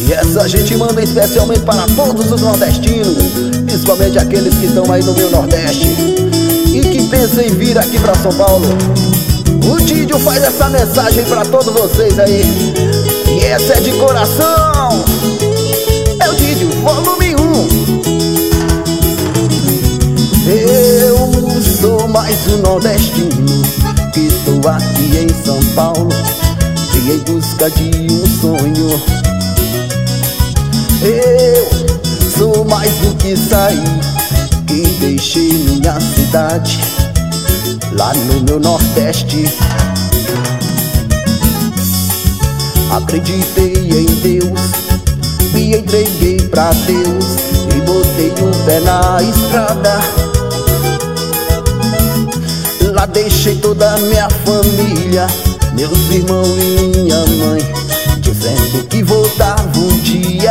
E essa gente manda especialmente para todos os nordestinos, principalmente aqueles que estão aí no meu Nordeste e que pensam em vir aqui para São Paulo. O Didio faz essa mensagem para todos vocês aí, e essa é de coração. É o Didio, volume 1. Eu sou mais um nordestino que estou aqui em São Paulo, vim em busca de um sonho. Eu sou mais um que saí, que deixei minha cidade lá no meu Nordeste. Acreditei em Deus, me entreguei pra Deus e botei o pé na estrada. Lá deixei toda a minha família, meus irmãos e minha mãe, dizendo que voltava um dia.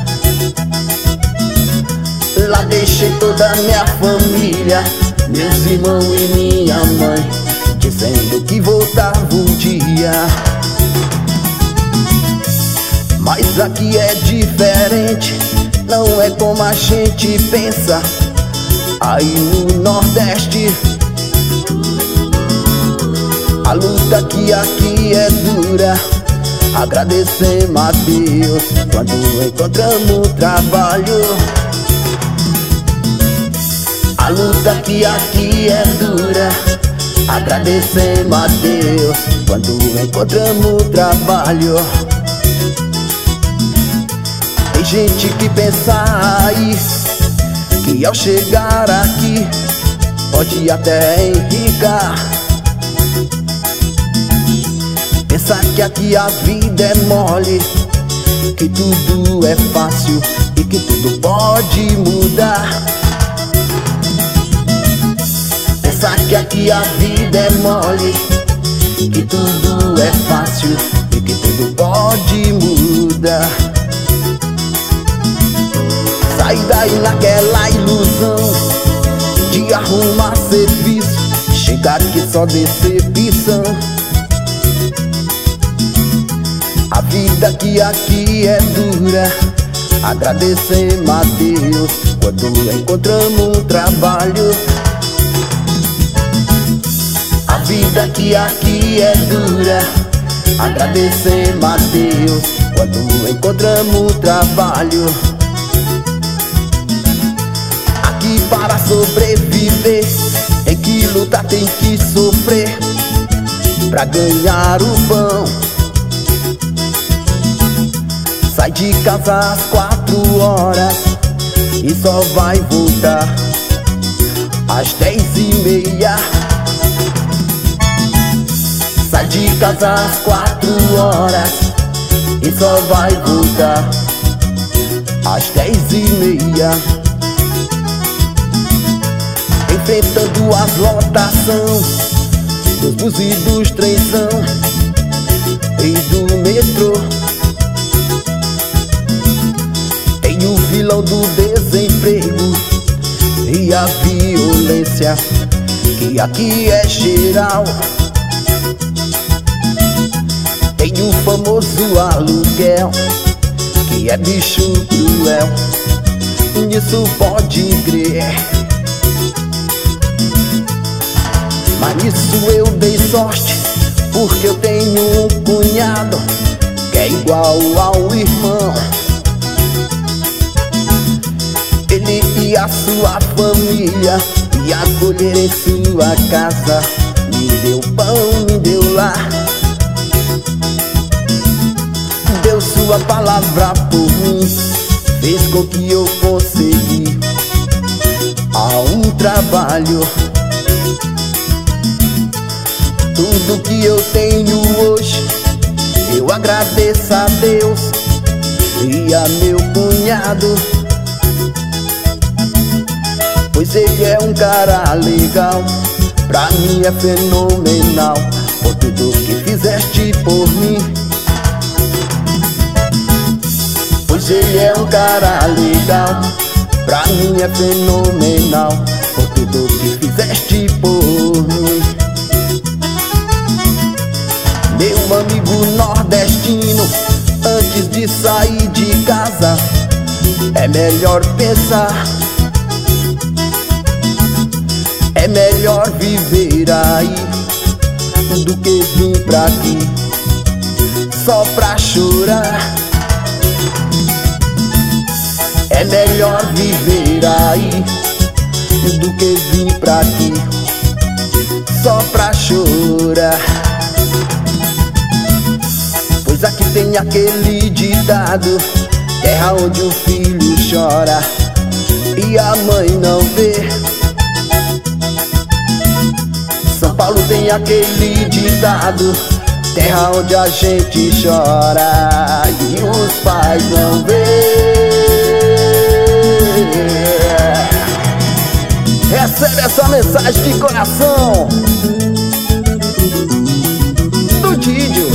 Lá deixei toda a minha família, meus irmãos e minha mãe, dizendo que voltava um dia. Mas aqui é diferente, não é como a gente pensa aí no Nordeste. A luta que aqui é dura, agradecemos a Deus quando encontramos trabalho. A luta que aqui é dura, agradecemos a Deus quando encontramos trabalho. Tem gente que pensa aí que ao chegar aqui pode até enricar. Pensa que aqui a vida é mole, que tudo é fácil e que tudo pode mudar. Pensa que aqui a vida é mole, que tudo é fácil e que tudo pode mudar. Sai daí naquela ilusão de arrumar serviço, chegar aqui só decepção. A vida que aqui é dura, agradecemos a Deus quando encontramos um trabalho. A vida que aqui é dura, agradecemos a Deus quando encontramos um trabalho. Aqui para sobreviver tem que lutar, tem que sofrer pra ganhar o pão. Sai de casa às 4 horas e só vai voltar às 10h30. Sai de casa às 4 horas e só vai voltar às 10h30. Enfrentando as lotação dos bus e dos trenzão e do metrô. O vilão do desemprego e a violência que aqui é geral. Tem o famoso aluguel que é bicho cruel, nisso pode crer. Mas nisso eu dei sorte, porque eu tenho um cunhado que é igual ao irmão. Ele e a sua família me acolher em sua casa, me deu pão, me deu lar, deu sua palavra por mim, fez com que eu consegui um trabalho. Tudo que eu tenho hoje eu agradeço a Deus e a meu cunhado, pois ele é um cara legal, pra mim é fenomenal, por tudo que fizeste por mim. Pois ele é um cara legal, pra mim é fenomenal, por tudo que fizeste por mim. Meu amigo nordestino, antes de sair de melhor pensar, é melhor viver aí do que vir pra aqui só pra chorar. É melhor viver aí do que vir pra aqui só pra chorar. Pois aqui tem aquele ditado: terra onde o filho chora e a mãe não vê. São Paulo tem aquele ditado: terra onde a gente chora e os pais não vê. Recebe essa mensagem de coração do Didio.